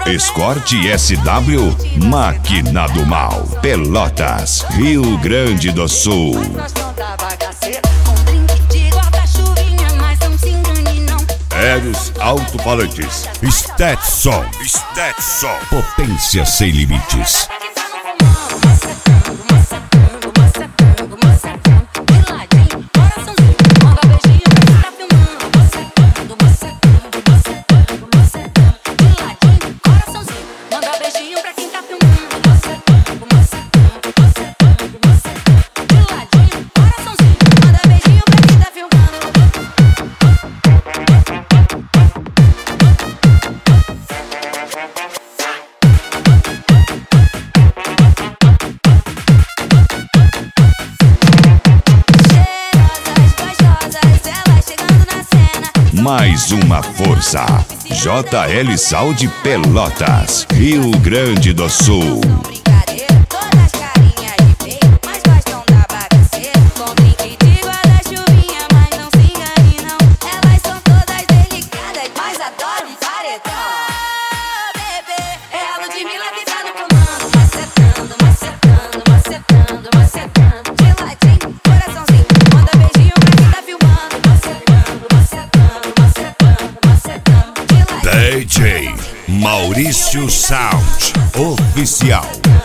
Escort SW, Máquina do Mal, Pelotas, Rio Grande do Sul. Aéreos altofalantes, Stetson, potência sem limites. Mais uma força, JL Saúde Pelotas, Rio Grande do Sul. DJ Maurício Sound Oficial.